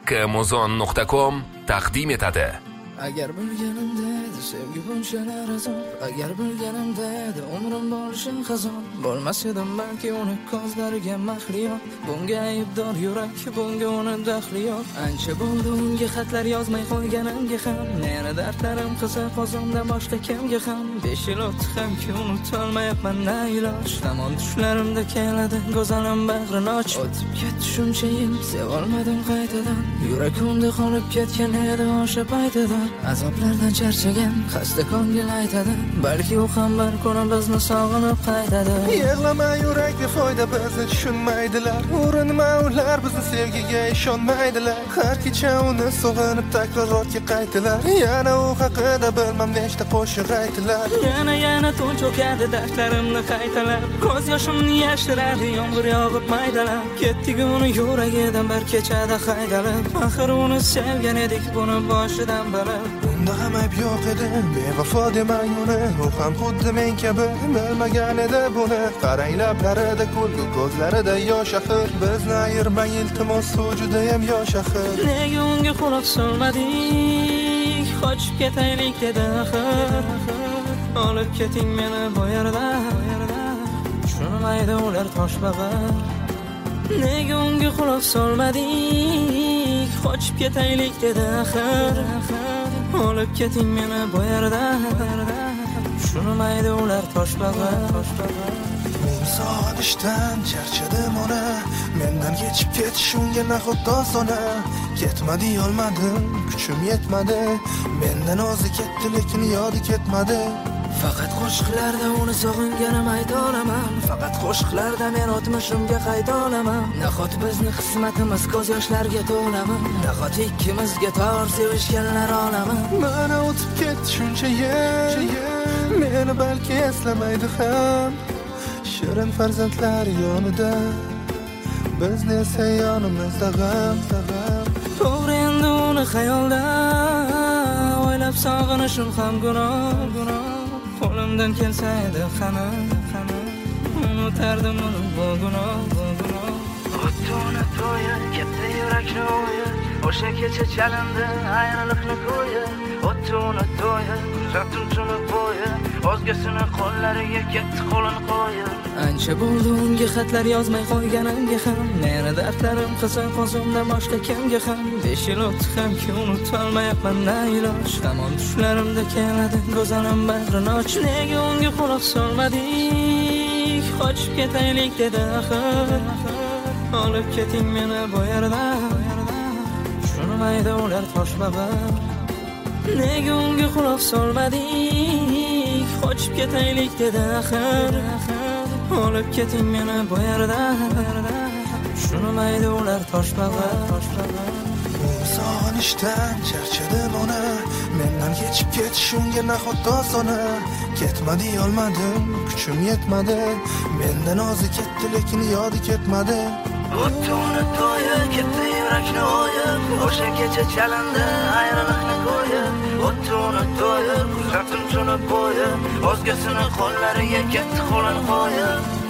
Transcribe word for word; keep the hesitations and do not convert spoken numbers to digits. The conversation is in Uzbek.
Amazon nuqta com taqdim etadi. Agar bilganimda edi sevgi bunchalar azob, agar bilganimda edi umrim bo'lishim xazon, bo'lmas edim balki uni ko'zlariga mahliyo. Bunga aybdor yurak, bunga uni daxli yo'q. Ancha bo'ldi unga xatlar yozmay qo'yganimga ham, meni dardlarim qisa qozonda boshqa kimga ham. Besh yil o'tdi hamki unutolmayapman na iloj. Tamom tushlarimda keladi go'zalim bag'rini och. O'tib ketdi shuncha yil, sevolmadim qaytadan. Yuragimda qolib ketgan edi o'sha paytida. Azoblardan charchagan xasta ko'ngil aytadi, balki u ham bir kun bizni sog'inib qaytadi. Yig'lama yurakga foyda, bizni tushunmaydilar. Urinma ular bizni sevgiga ishonmaydilar. Har kecha uni sog'inib takror ortga qaytdilar. Yana u haqida bilmam nechta qo'shiq aytdilar. Yana yana tun cho'kadi dardlarimni qaytalar. Ko'z yoshimni yashiradi yomg'ir yog'ib maydalab. Ketdik uni yuragidan bir kechada haydalab. Axir uni sevgan edik buni boshidan beri. Unda ham ayb yo'q edi, bevafo demang uni. U ham xuddi men kabi bilmagan edi buni. Qarang lablarida kulgu, ko'zlarida yosh axir. Bizni ayirmang iltimos, u judayam yosh axir. Nega unga quloq solmadik? Qochib ketaylik dedi axir. Olib keting meni bu yerdan. Tushunmaydi ular toshbag'ir. Nega unga quloq solmadik? Qochib ketaylik dedi axir. Olib keting meni bu yerdan. Tushunmaydi ular toshbag'ir. Men sog'inishdan charchadim uni. Mendan kechib ketish unga nahot osona. Ketma deyolmadim, kuchim yetmadi. Mendan o'zi ketdi lekin yodi ketmadi. Faqat qo'shiqlarda uni sog'inganim ayta olaman. Faqat qo'shiqlarda men o'tmishimga qayta olaman. Nahot bizni qismatimiz ko'z yoshlarga to'lami? Nahot ikkimizga tor sevishganlar olami? Mana o'tib ketdi shuncha yil, meni balki eslamaydi ham. Shirin farzandlar yonida, bizni esa yonimizda g'am, g'am. To'g'ri endi uni xayolda o'ylab sog'inishim ham gunoh, gunoh. Qo'limdan kelsa edi qani, qani unutardim uni bu gunoh, bu gunoh. O'tdi uni to'yi, ketdi yurakni o'yi. O'sha kecha chalindi ayriliqni ko'yi. O'tdi uni to'yi, kuzatdim tuni bo'yi. O'zgasini qo'llariga ketdi qo'lini qo'yib. Ancha bo'ldi unga xatlar yozmay qo'yganimga ham, meni dardlarim qisa qozonda boshqa kimga ham. Besh yil o'tdi hamki unutolmayapman na iloj. Tamom tushlarimda keladi go'zalim bag'rini och. Nega unga quloq solmadik? Qochib ketaylik dedi axir. Olib keting meni bu yerdan. Tushunmaydi ular toshbag'ir. Nega unga quloq solmadik? Qochib ketaylik dedi axir. Olib keting meni bu yerdan. Tushunmaydi ular toshbag'ir. Sog'inishdan charchadim uni. Mendan kechib ketish unga nahot osona. Ketma deyolmadim, kuchim yetmadi. Mendan o'zi ketdi lekin yodi ketmadi. O'tdi uni to'yi, ketdi yurakni o'yi. O'sha kecha chalindi ayriliqni ko'yi. O'tdi uni to'yi, kuzatdim tuni bo'yi. O'zgasini qo'llariga ketdi qo'lini qo'yib.